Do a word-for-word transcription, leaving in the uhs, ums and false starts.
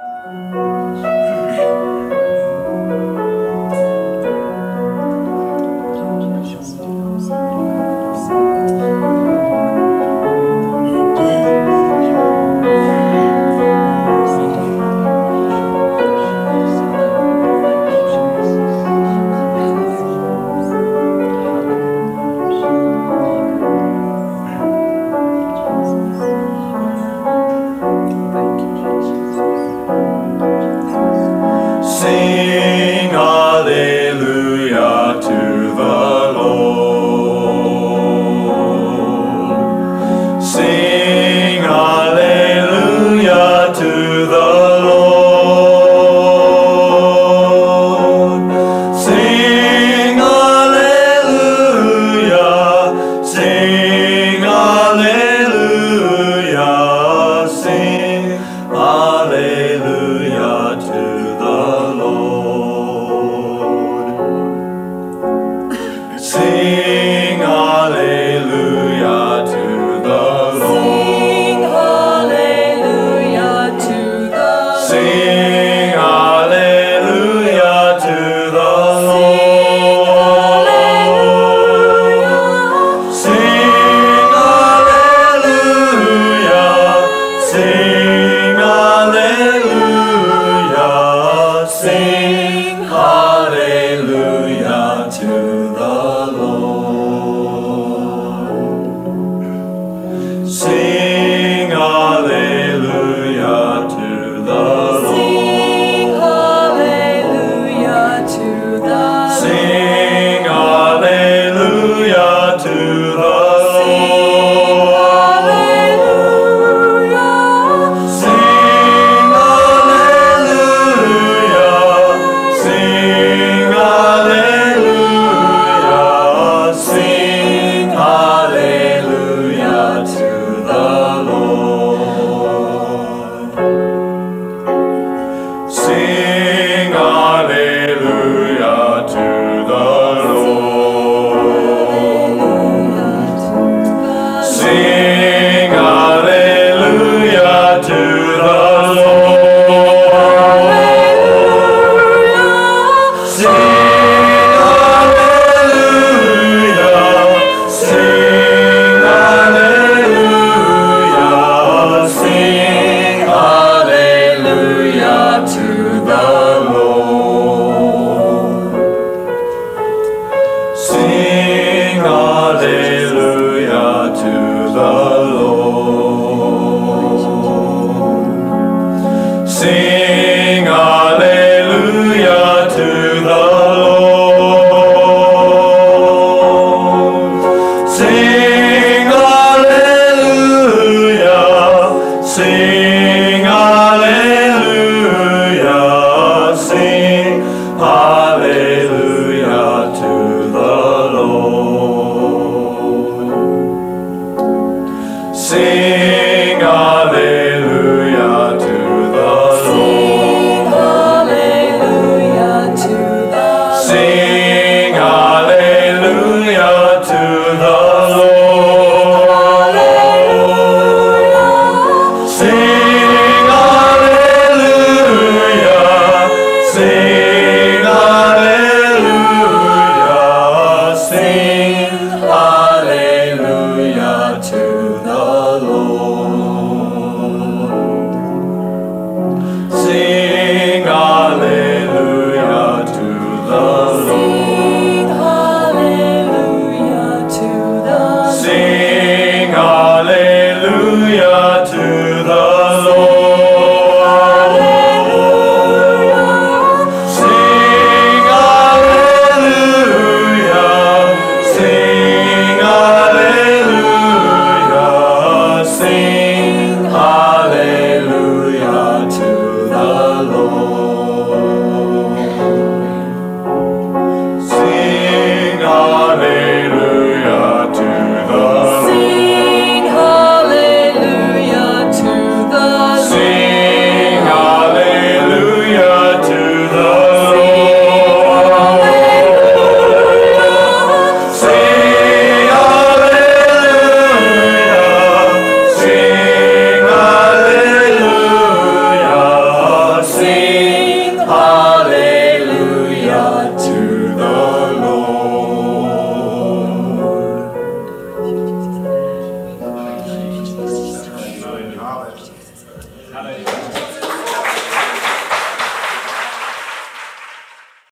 Sing hallelujah to the Lord. Sing hallelujah to the Lord. Sing hallelujah. Sing hallelujah. Sing hallelujah to the Sing hallelujah to the Lord. Sing hallelujah to the Lord. Sing hallelujah. Sing hallelujah. Sing hallelujah to the Sing hallelujah to the Lord. Sing hallelujah to the Lord. Sing hallelujah. Sing hallelujah. Sing hallelujah to the Lord. Sing hallelujah to the Lord. Sing hallelujah to the Lord. Sing hallelujah. Sing hallelujah. Sing hallelujah to the Lord. Sing hallelujah to the Lord. Sing hallelujah to the Lord. Sing hallelujah. Sing hallelujah. Sing hallelujah to the Lord. Sing hallelujah to the Lord. Sing hallelujah to the Lord. Sing hallelujah. Sing hallelujah. Sing hallelujah to the Lord. Sing hallelujah to the Lord. Sing hallelujah to the Lord. Sing hallelujah. Sing hallelujah. Sing hallelujah to the Lord. Sing hallelujah to the Sing hallelujah to the Sing hallelujah to the Lord. Sing hallelujah. Sing hallelujah. Hallelujah.